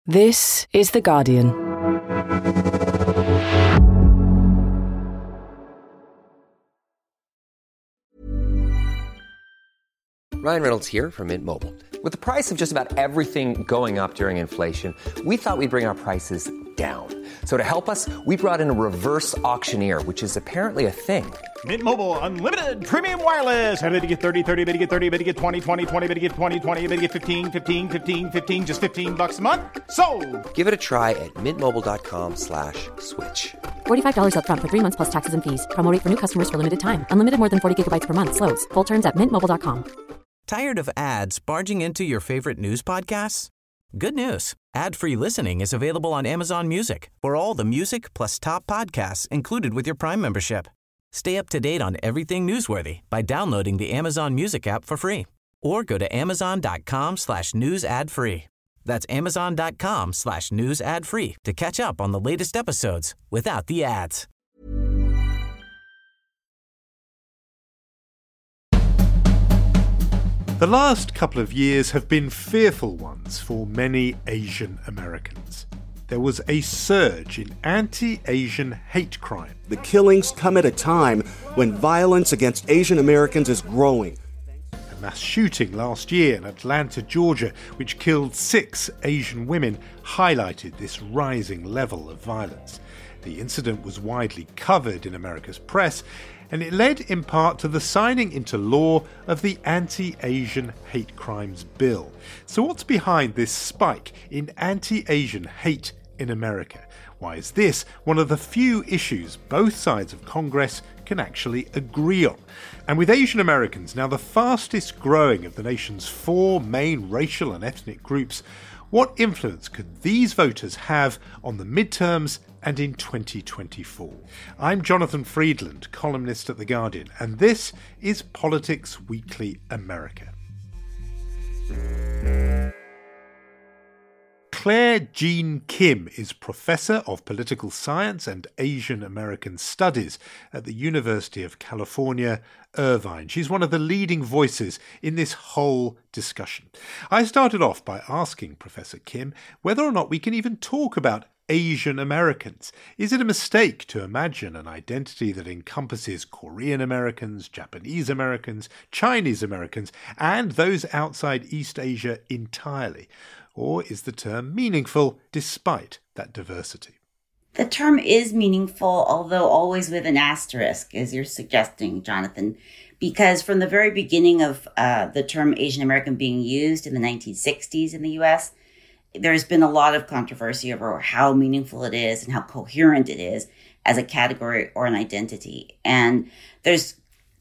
This is The Guardian. Ryan Reynolds here from Mint Mobile. With the price of just about everything going up during inflation, we thought we'd bring our prices down. So to help us, we brought in a reverse auctioneer, which is apparently a thing. Mint Mobile Unlimited Premium Wireless. How to get 30, 30, bit to get 30, bit to get 20, 20, 20, bit to get 20, 20, bit to get 15, 15, 15, 15, just $15 a month? Sold! Give it a try at mintmobile.com/switch. $45 up front for 3 months plus taxes and fees. Promo rate for new customers for limited time. Unlimited more than 40 gigabytes per month. Slows full terms at mintmobile.com. Tired of ads barging into your favorite news podcasts? Good news. Ad-free listening is available on Amazon Music for all the music plus top podcasts included with your Prime membership. Stay up to date on everything newsworthy by downloading the Amazon Music app for free or go to amazon.com/news ad free. That's amazon.com/news ad free to catch up on the latest episodes without the ads. The last couple of years have been fearful ones for many Asian Americans. There was a surge in anti-Asian hate crime. The killings come at a time when violence against Asian Americans is growing. A mass shooting last year in Atlanta, Georgia, which killed 6 Asian women, highlighted this rising level of violence. The incident was widely covered in America's press, and it led in part to the signing into law of the Anti-Asian Hate Crimes Bill. So what's behind this spike in anti-Asian hate in America? Why is this one of the few issues both sides of Congress can actually agree on? And with Asian Americans now the fastest growing of the nation's 4 main racial and ethnic groups, what influence could these voters have on the midterms and in 2024? I'm Jonathan Friedland, columnist at The Guardian, and this is Politics Weekly America. Claire Jean Kim is Professor of Political Science and Asian American Studies at the University of California, Irvine. She's one of the leading voices in this whole discussion. I started off by asking Professor Kim whether or not we can even talk about Asian Americans. Is it a mistake to imagine an identity that encompasses Korean Americans, Japanese Americans, Chinese Americans, and those outside East Asia entirely? Or is the term meaningful despite that diversity? The term is meaningful, although always with an asterisk, as you're suggesting, Jonathan, because from the very beginning of the term Asian American being used in the 1960s in the U.S., there's been a lot of controversy over how meaningful it is and how coherent it is as a category or an identity. And there's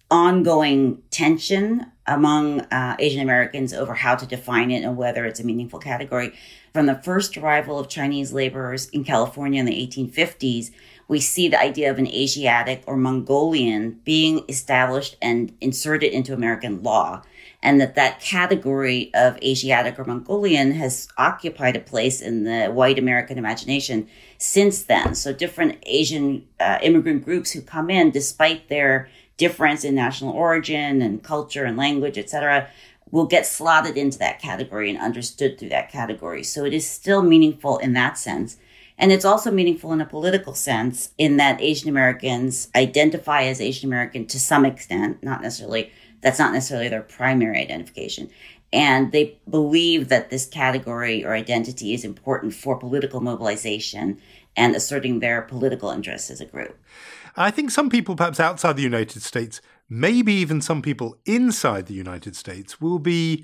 ongoing tension among Asian Americans over how to define it and whether it's a meaningful category. From the first arrival of Chinese laborers in California in the 1850s, we see the idea of an Asiatic or Mongolian being established and inserted into American law, and that category of Asiatic or Mongolian has occupied a place in the white American imagination since then. So different Asian immigrant groups who come in, despite their difference in national origin and culture and language, etc., will get slotted into that category and understood through that category. So it is still meaningful in that sense. And it's also meaningful in a political sense in that Asian Americans identify as Asian American to some extent, that's not necessarily their primary identification. And they believe that this category or identity is important for political mobilization and asserting their political interests as a group. I think some people, perhaps outside the United States, maybe even some people inside the United States, will be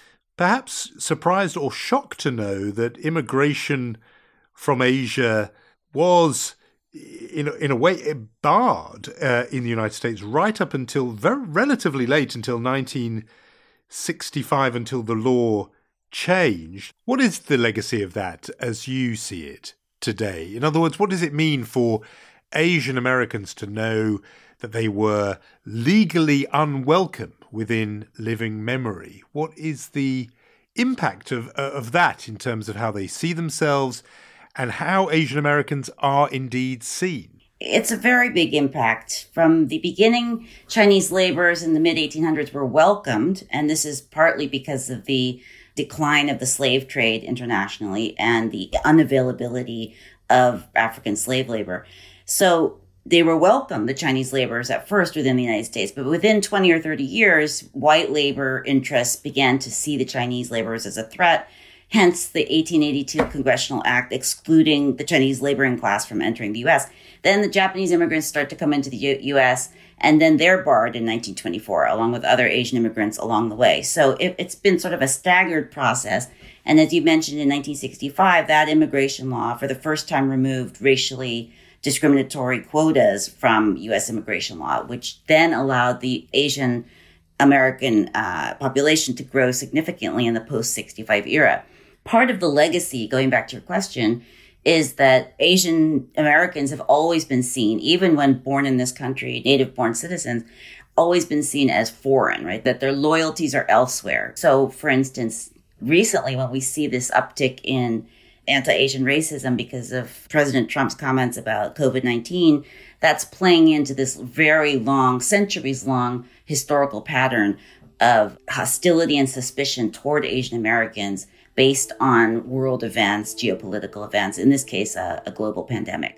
perhaps surprised or shocked to know that immigration from Asia was, in a way, barred in the United States right up until relatively late, until 1965, until the law changed. What is the legacy of that as you see it today? In other words, what does it mean for Asian Americans to know that they were legally unwelcome within living memory? What is the impact of that in terms of how they see themselves and how Asian Americans are indeed seen? It's a very big impact. From the beginning, Chinese laborers in the mid-1800s were welcomed, and this is partly because of the decline of the slave trade internationally and the unavailability of African slave labor. So they were welcome, the Chinese laborers, at first within the United States. But within 20 or 30 years, white labor interests began to see the Chinese laborers as a threat. Hence the 1882 Congressional Act excluding the Chinese laboring class from entering the U.S. Then the Japanese immigrants start to come into the U.S., and then they're barred in 1924, along with other Asian immigrants along the way. So it's been sort of a staggered process. And as you mentioned, in 1965, that immigration law for the first time removed racially discriminatory quotas from U.S. immigration law, which then allowed the Asian American population to grow significantly in the post-65 era. Part of the legacy, going back to your question, is that Asian Americans have always been seen, even when born in this country, native-born citizens, always been seen as foreign, right? That their loyalties are elsewhere. So, for instance, recently when we see this uptick in anti-Asian racism because of President Trump's comments about COVID-19, that's playing into this very long, centuries-long historical pattern of hostility and suspicion toward Asian Americans based on world events, geopolitical events, in this case, a global pandemic.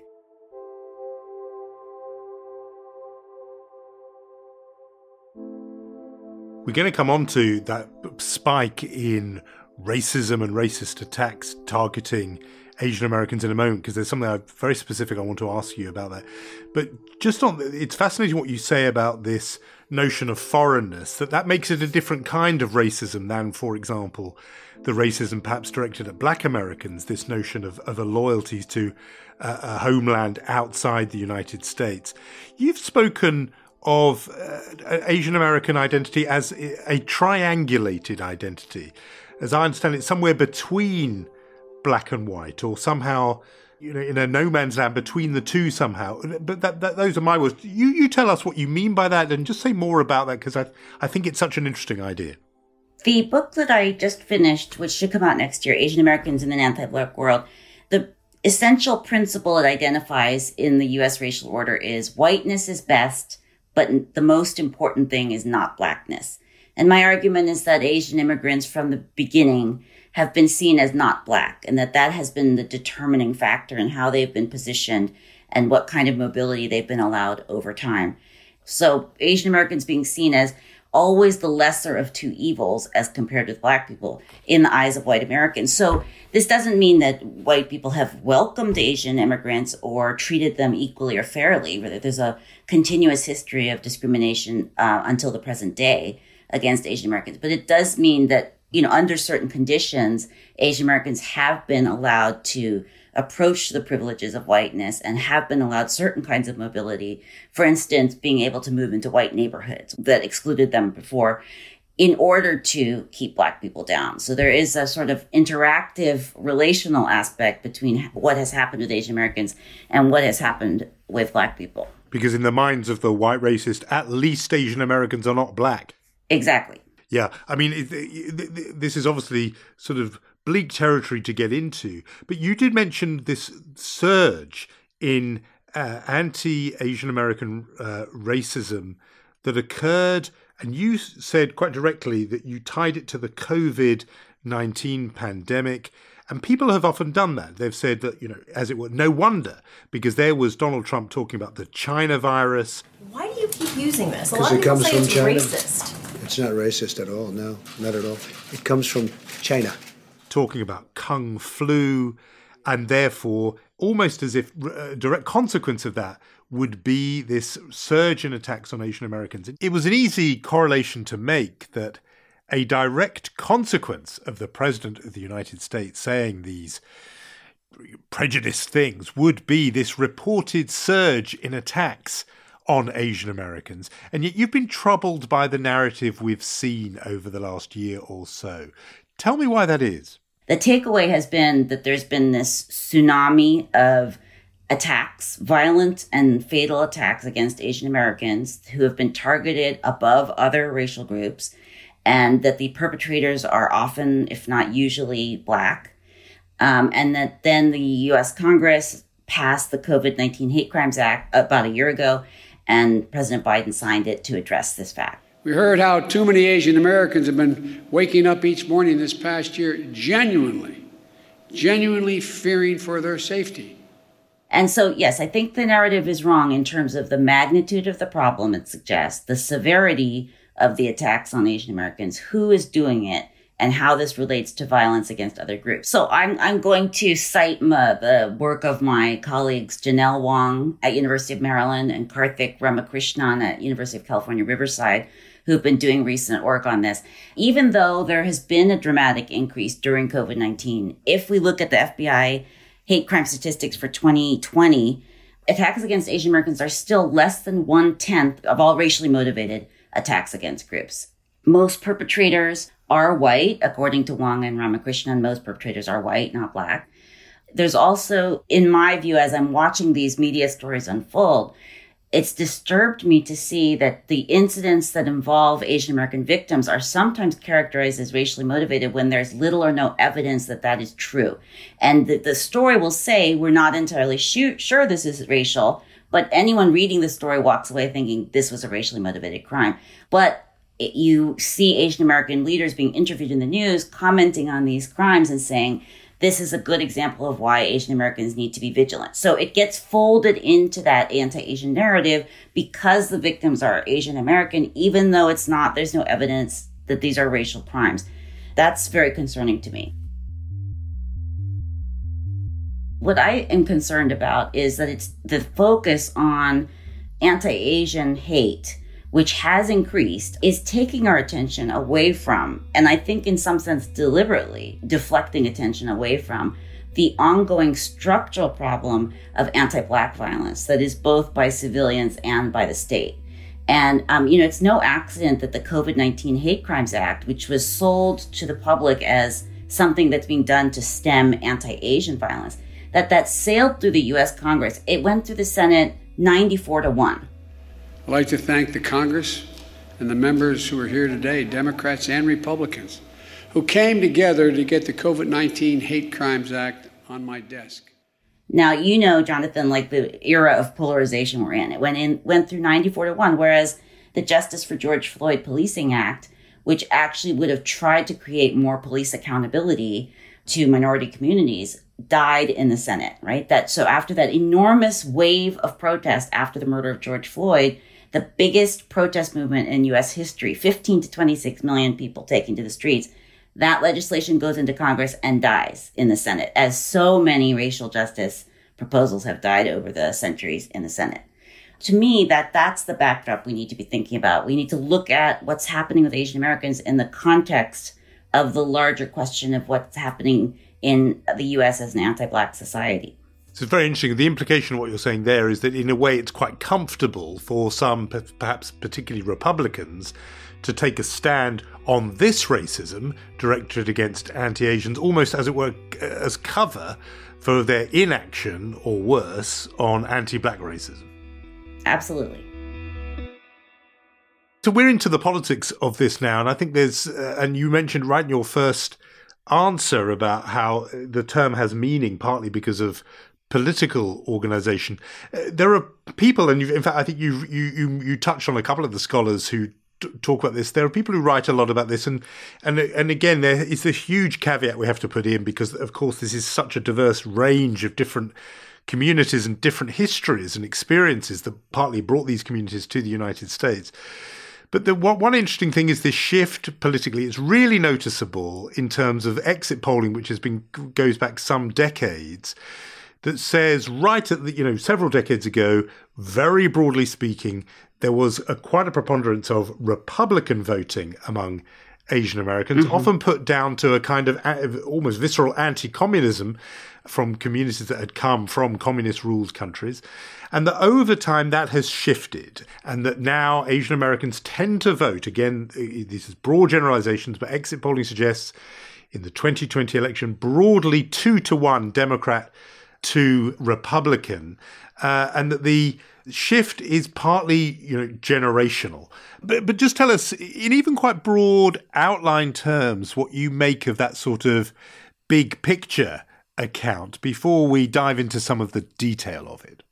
We're going to come on to that spike in racism and racist attacks targeting Asian Americans in a moment, because there's something very specific I want to ask you about that. But just on, it's fascinating what you say about this notion of foreignness, that makes it a different kind of racism than, for example, the racism perhaps directed at Black Americans, this notion of a loyalty to a homeland outside the United States. You've spoken of Asian American identity as a triangulated identity. As I understand it, somewhere between black and white, or somehow, in a no man's land between the two somehow. But those are my words. You tell us what you mean by that, and just say more about that, because I think it's such an interesting idea. The book that I just finished, which should come out next year, Asian Americans in an Anti-Black World, the essential principle it identifies in the U.S. racial order is whiteness is best, but the most important thing is not blackness. And my argument is that Asian immigrants from the beginning have been seen as not black, and that has been the determining factor in how they've been positioned and what kind of mobility they've been allowed over time. So Asian Americans being seen as always the lesser of two evils as compared with black people in the eyes of white Americans. So this doesn't mean that white people have welcomed Asian immigrants or treated them equally or fairly. Rather, there's a continuous history of discrimination until the present day against Asian Americans. But it does mean that, under certain conditions, Asian Americans have been allowed to approach the privileges of whiteness and have been allowed certain kinds of mobility. For instance, being able to move into white neighborhoods that excluded them before in order to keep black people down. So there is a sort of interactive relational aspect between what has happened with Asian Americans and what has happened with black people. Because in the minds of the white racist, at least Asian Americans are not black. Exactly. Yeah, I mean, this is obviously sort of bleak territory to get into, but you did mention this surge in anti-Asian American racism that occurred, and you said quite directly that you tied it to the COVID-19 pandemic. And people have often done that. They've said that, as it were, no wonder, because there was Donald Trump talking about the China virus. Why do you keep using this? Because it comes from China. Racist. It's not racist at all. No, not at all. It comes from China. Talking about Kung flu, and therefore, almost as if a direct consequence of that would be this surge in attacks on Asian Americans. It was an easy correlation to make that a direct consequence of the President of the United States saying these prejudiced things would be this reported surge in attacks on Asian Americans. And yet you've been troubled by the narrative we've seen over the last year or so. Tell me why that is. The takeaway has been that there's been this tsunami of attacks, violent and fatal attacks against Asian Americans who have been targeted above other racial groups, and that the perpetrators are often, if not usually, black. And that then the U.S. Congress passed the COVID-19 Hate Crimes Act about a year ago, and President Biden signed it to address this fact. We heard how too many Asian Americans have been waking up each morning this past year genuinely fearing for their safety. And so, yes, I think the narrative is wrong in terms of the magnitude of the problem it suggests, the severity of the attacks on Asian Americans, who is doing it, and how this relates to violence against other groups. So I'm going to cite the work of my colleagues Janelle Wong at University of Maryland and Karthik Ramakrishnan at University of California, Riverside, who've been doing recent work on this. Even though there has been a dramatic increase during COVID-19, if we look at the FBI hate crime statistics for 2020, attacks against Asian Americans are still less than 1/10 of all racially motivated attacks against groups. Most perpetrators are white. According to Wong and Ramakrishnan, most perpetrators are white, not black. There's also, in my view, as I'm watching these media stories unfold, it's disturbed me to see that the incidents that involve Asian American victims are sometimes characterized as racially motivated when there's little or no evidence that that is true. And the story will say, we're not entirely sure this is racial, but anyone reading the story walks away thinking this was a racially motivated crime. But you see Asian American leaders being interviewed in the news, commenting on these crimes and saying, this is a good example of why Asian Americans need to be vigilant. So it gets folded into that anti-Asian narrative because the victims are Asian American, even though there's no evidence that these are racial crimes. That's very concerning to me. What I am concerned about is that it's the focus on anti-Asian hate, which has increased, is taking our attention away from, and I think in some sense deliberately deflecting attention away from, the ongoing structural problem of anti-Black violence that is both by civilians and by the state. And, it's no accident that the COVID-19 Hate Crimes Act, which was sold to the public as something that's being done to stem anti-Asian violence, that sailed through the U.S. Congress. It went through the Senate 94-1. I'd like to thank the Congress and the members who are here today, Democrats and Republicans, who came together to get the COVID-19 Hate Crimes Act on my desk. Now, Jonathan, like the era of polarization we're in. It went through 94-1, whereas the Justice for George Floyd Policing Act, which actually would have tried to create more police accountability to minority communities, died in the Senate, right? So after that enormous wave of protest after the murder of George Floyd, the biggest protest movement in U.S. history, 15 to 26 million people taking to the streets, that legislation goes into Congress and dies in the Senate, as so many racial justice proposals have died over the centuries in the Senate. To me, that's the backdrop we need to be thinking about. We need to look at what's happening with Asian Americans in the context of the larger question of what's happening in the U.S. as an anti-Black society. So it's very interesting. The implication of what you're saying there is that in a way it's quite comfortable for some, perhaps particularly Republicans, to take a stand on this racism directed against anti-Asians, almost as it were as cover for their inaction or worse on anti-Black racism. Absolutely. So we're into the politics of this now, and I think there's, and you mentioned right in your first answer about how the term has meaning partly because of political organization. There are people, and in fact, I think you touched on a couple of the scholars who talk about this. There are people who write a lot about this, and again, there is this huge caveat we have to put in because, of course, this is such a diverse range of different communities and different histories and experiences that partly brought these communities to the United States. But one interesting thing is this shift politically. It's really noticeable in terms of exit polling, which goes back some decades, that says right at the, several decades ago, very broadly speaking, there was quite a preponderance of Republican voting among Asian Americans, often put down to a kind of almost visceral anti-communism from communities that had come from communist-ruled countries, and that over time that has shifted, and that now Asian Americans tend to vote. Again, this is broad generalizations, but exit polling suggests in the 2020 election, broadly 2-1 Democrat to Republican, and that the shift is partly, generational. But just tell us, in even quite broad outline terms, what you make of that sort of big picture account before we dive into some of the detail of it.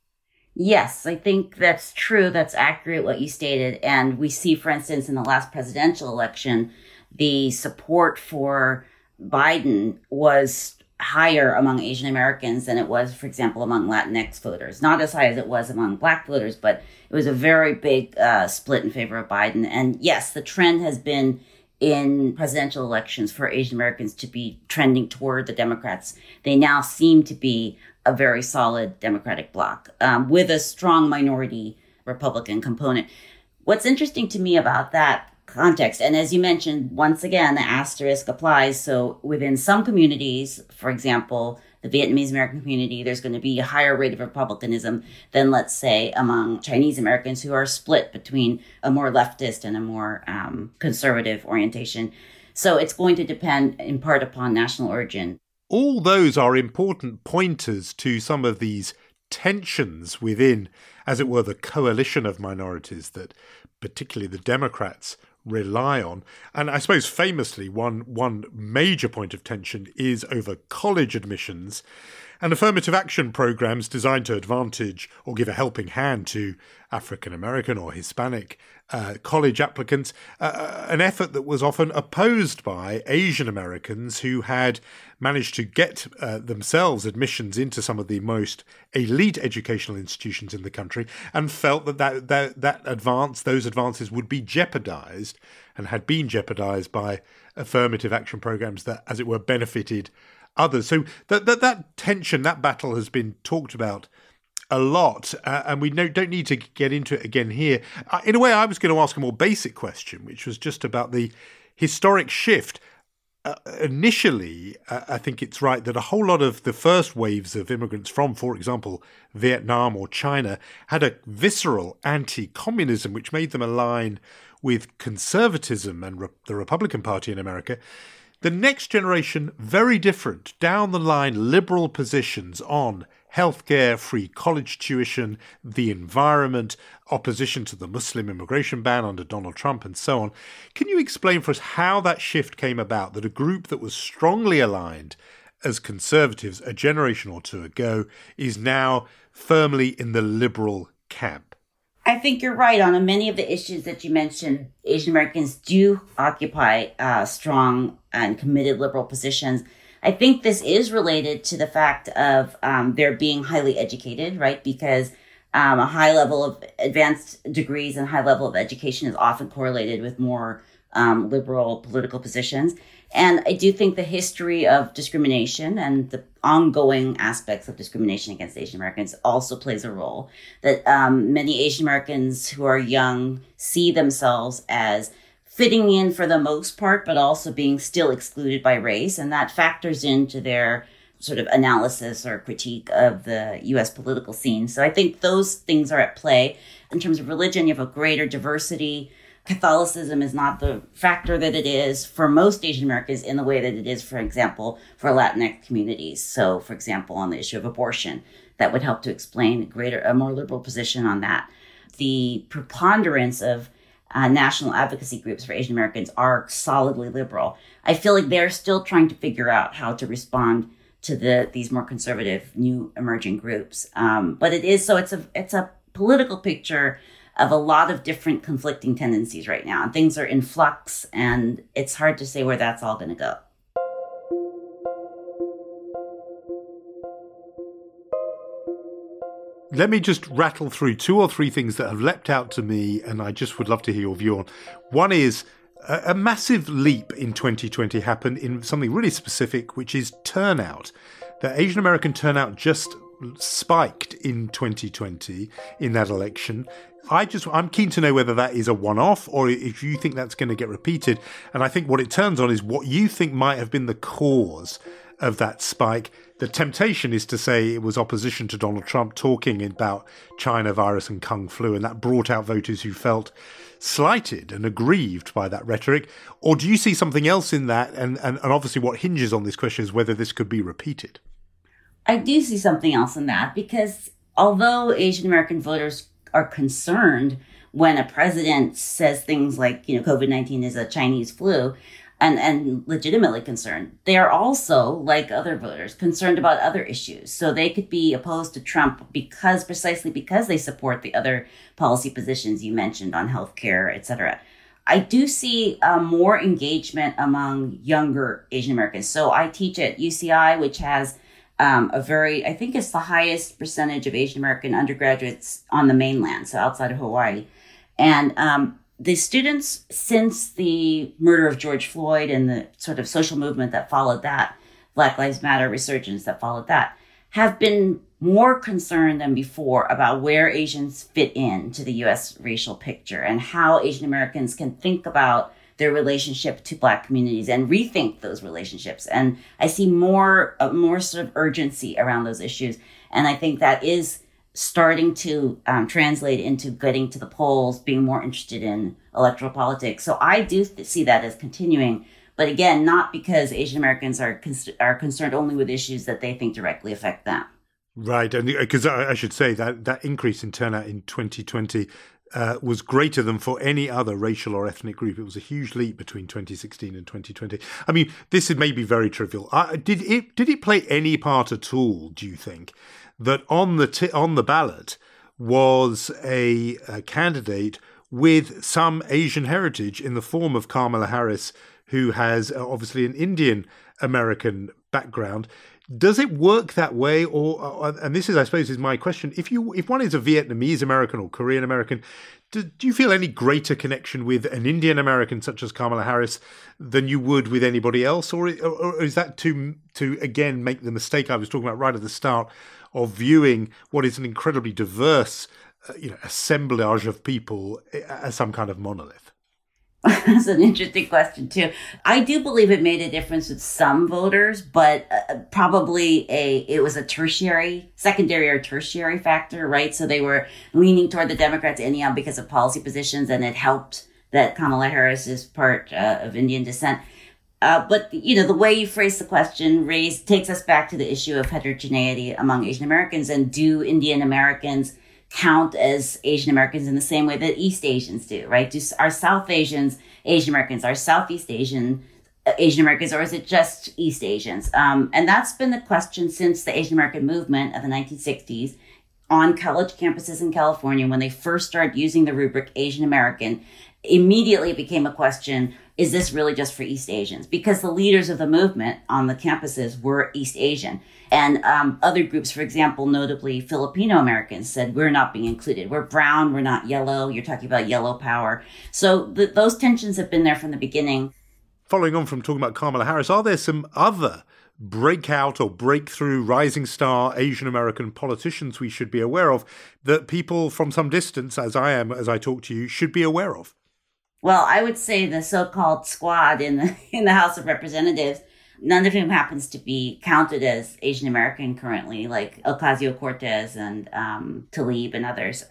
Yes, I think that's true. That's accurate what you stated. And we see, for instance, in the last presidential election, the support for Biden was higher among Asian Americans than it was, for example, among Latinx voters. Not as high as it was among Black voters, but it was a very big split in favor of Biden. And yes, the trend has been in presidential elections for Asian Americans to be trending toward the Democrats. They now seem to be a very solid Democratic bloc with a strong minority Republican component. What's interesting to me about that context, and as you mentioned, once again, the asterisk applies. So within some communities, for example, the Vietnamese American community, there's going to be a higher rate of republicanism than, let's say, among Chinese Americans who are split between a more leftist and a more conservative orientation. So it's going to depend in part upon national origin. All those are important pointers to some of these tensions within, as it were, the coalition of minorities that particularly the Democrats rely on. And I suppose famously, one major point of tension is over college admissions and affirmative action programs designed to advantage or give a helping hand to African American or Hispanic college applicants, an effort that was often opposed by Asian Americans who had managed to get themselves admissions into some of the most elite educational institutions in the country and felt that those advances would be jeopardized and had been jeopardized by affirmative action programs that, as it were, benefited others. So that tension, that battle has been talked about a lot, and we don't need to get into it again here. In a way, I was going to ask a more basic question, which was just about the historic shift. Initially, I think it's right that a whole lot of the first waves of immigrants from, for example, Vietnam or China, had a visceral anti-communism, which made them align with conservatism and the Republican Party in America. The next generation, very different, down the line, liberal positions on healthcare, free college tuition, the environment, opposition to the Muslim immigration ban under Donald Trump, and so on. Can you explain for us how that shift came about, that a group that was strongly aligned as conservatives a generation or two ago is now firmly in the liberal camp? I think you're right on many of the issues that you mentioned. Asian Americans do occupy strong and committed liberal positions. I think this is related to the fact of their being highly educated, right? Because a high level of advanced degrees and high level of education is often correlated with more liberal political positions. And I do think the history of discrimination and the ongoing aspects of discrimination against Asian Americans also plays a role. That many Asian Americans who are young see themselves as fitting in for the most part, but also being still excluded by race. And that factors into their sort of analysis or critique of the U.S. political scene. So I think those things are at play. In terms of religion, you have a greater diversity. Catholicism is not the factor that it is for most Asian Americans in the way that it is, for example, for Latinx communities. So, for example, on the issue of abortion, that would help to explain a more liberal position on that. The preponderance of national advocacy groups for Asian Americans are solidly liberal. I feel like they're still trying to figure out how to respond to these more conservative new emerging groups. But it's a political picture of a lot of different conflicting tendencies right now. And things are in flux, and it's hard to say where that's all going to go. Let me just rattle through two or three things that have leapt out to me, and I just would love to hear your view on. One is a massive leap in 2020 happened in something really specific, which is turnout. The Asian American turnout just spiked in 2020 in that election. I'm keen to know whether that is a one-off or if you think that's going to get repeated. And I think what it turns on is what you think might have been the cause of that spike. The temptation is to say it was opposition to Donald Trump talking about China virus and Kung flu, and that brought out voters who felt slighted and aggrieved by that rhetoric. Or do you see something else in that? And obviously what hinges on this question is whether this could be repeated. I do see something else in that, because although Asian American voters are concerned when a president says things like, COVID-19 is a Chinese flu, and legitimately concerned. They are also, like other voters, concerned about other issues. So they could be opposed to Trump precisely because they support the other policy positions you mentioned on healthcare, et cetera. I do see more engagement among younger Asian Americans. So I teach at UCI, which has I think it's the highest percentage of Asian American undergraduates on the mainland, so outside of Hawaii. And the students, since the murder of George Floyd and the sort of social movement that followed that, Black Lives Matter resurgence that followed that, have been more concerned than before about where Asians fit into the U.S. racial picture and how Asian Americans can think about their relationship to Black communities and rethink those relationships. And I see more sort of urgency around those issues. And I think that is starting to translate into getting to the polls, being more interested in electoral politics. So I do see that as continuing. But again, not because Asian Americans are concerned only with issues that they think directly affect them. Right. And because I should say that increase in turnout in 2020 was greater than for any other racial or ethnic group. It was a huge leap between 2016 and 2020. I mean, this may be very trivial. Did it play any part at all, do you think, that on the ballot was a candidate with some Asian heritage in the form of Kamala Harris, who has obviously an Indian American background? Does it work that way, or and this is, I suppose, is my question: if one is a Vietnamese American or Korean American, do you feel any greater connection with an Indian American such as Kamala Harris than you would with anybody else, or is that to again make the mistake I was talking about right at the start of viewing what is an incredibly diverse, assemblage of people as some kind of monolith? That's an interesting question, too. I do believe it made a difference with some voters, but probably it was a secondary or tertiary factor, right? So they were leaning toward the Democrats anyhow because of policy positions, and it helped that Kamala Harris is part of Indian descent. But, the way you phrase the question takes us back to the issue of heterogeneity among Asian Americans, and do Indian Americans count as Asian Americans in the same way that East Asians do, right? Are South Asians Asian Americans? Are Southeast Asian Americans, or is it just East Asians? And that's been the question since the Asian American movement of the 1960s on college campuses in California. When they first started using the rubric Asian American, immediately it became a question, is this really just for East Asians? Because the leaders of the movement on the campuses were East Asian. And other groups, for example, notably Filipino Americans, said, we're not being included. We're brown, we're not yellow. You're talking about yellow power. So those tensions have been there from the beginning. Following on from talking about Kamala Harris, are there some other breakout or breakthrough rising star Asian American politicians we should be aware of that people from some distance, as I am, as I talk to you, should be aware of? Well, I would say the so-called squad in the House of Representatives, none of whom happens to be counted as Asian American currently, like Ocasio-Cortez and Tlaib and others.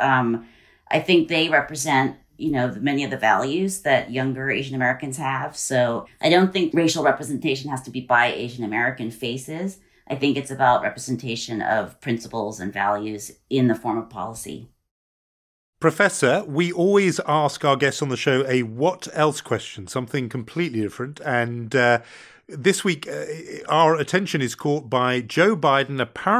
I think they represent, many of the values that younger Asian Americans have. So I don't think racial representation has to be by Asian American faces. I think it's about representation of principles and values in the form of policy. Professor, we always ask our guests on the show a what else question, something completely different. And this week, our attention is caught by Joe Biden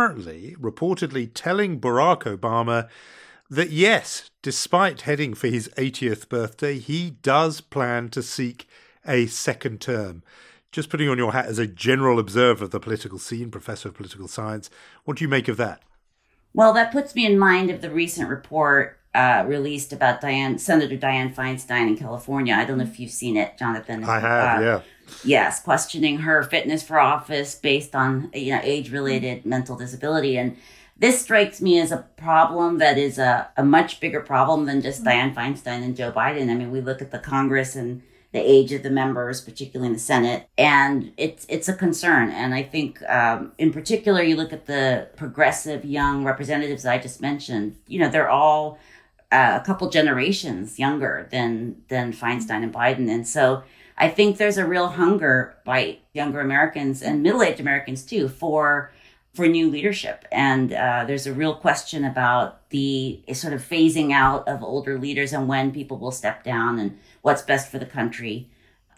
reportedly telling Barack Obama that, yes, despite heading for his 80th birthday, he does plan to seek a second term. Just putting on your hat as a general observer of the political scene, professor of political science, what do you make of that? Well, that puts me in mind of the recent report released about Senator Dianne Feinstein in California. I don't know if you've seen it, Jonathan. I have, yeah. Yes, questioning her fitness for office based on age-related mental disability. And this strikes me as a problem that is a much bigger problem than just Dianne Feinstein and Joe Biden. I mean, we look at the Congress and the age of the members, particularly in the Senate, and it's a concern. And I think, in particular, you look at the progressive young representatives I just mentioned. They're all a couple generations younger than Feinstein and Biden, and so I think there's a real hunger by younger Americans and middle-aged Americans too for new leadership. And there's a real question about the sort of phasing out of older leaders and when people will step down and what's best for the country.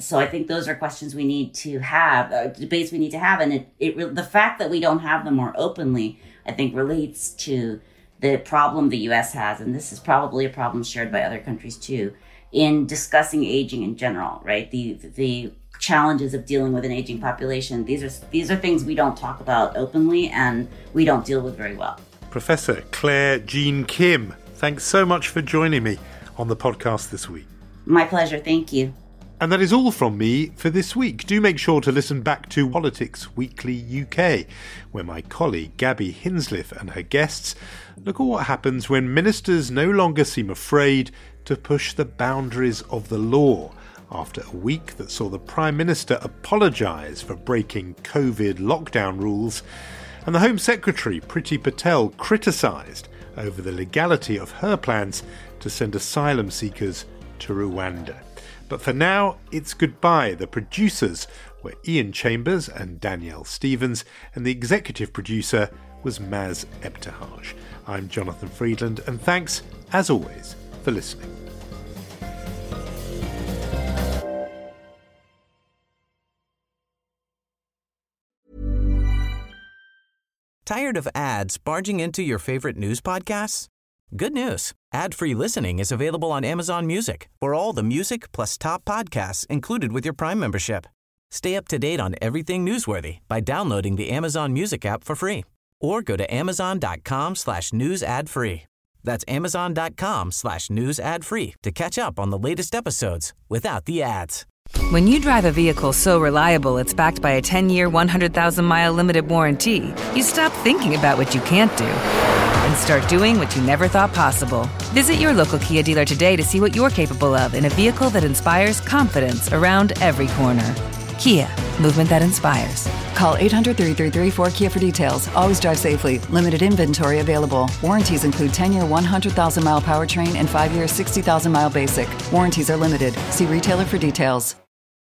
So I think those are questions we need to have, debates we need to have. And the fact that we don't have them more openly, I think, relates to the problem the U.S. has, and this is probably a problem shared by other countries too, in discussing aging in general, right? The challenges of dealing with an aging population. These are things we don't talk about openly and we don't deal with very well. Professor Claire Jean Kim, thanks so much for joining me on the podcast this week. My pleasure. Thank you. And that is all from me for this week. Do make sure to listen back to Politics Weekly UK, where my colleague Gabby Hinsliff and her guests look at what happens when ministers no longer seem afraid to push the boundaries of the law, after a week that saw the Prime Minister apologise for breaking COVID lockdown rules, and the Home Secretary Priti Patel criticised over the legality of her plans to send asylum seekers to Rwanda. But for now, it's goodbye. The producers were Ian Chambers and Danielle Stevens, and the executive producer was Maz Ebtehaj. I'm Jonathan Friedland, and thanks, as always, for listening. Tired of ads barging into your favorite news podcasts? Good news. Ad-free listening is available on Amazon Music for all the music plus top podcasts included with your Prime membership. Stay up to date on everything newsworthy by downloading the Amazon Music app for free or go to amazon.com/news ad free. That's amazon.com/news ad free to catch up on the latest episodes without the ads. When you drive a vehicle so reliable it's backed by a 10-year, 100,000-mile limited warranty, you stop thinking about what you can't do and start doing what you never thought possible. Visit your local Kia dealer today to see what you're capable of in a vehicle that inspires confidence around every corner. Kia, movement that inspires. Call 800-333-4KIA for details. Always drive safely. Limited inventory available. Warranties include 10-year 100,000-mile powertrain and 5-year 60,000-mile basic. Warranties are limited. See retailer for details.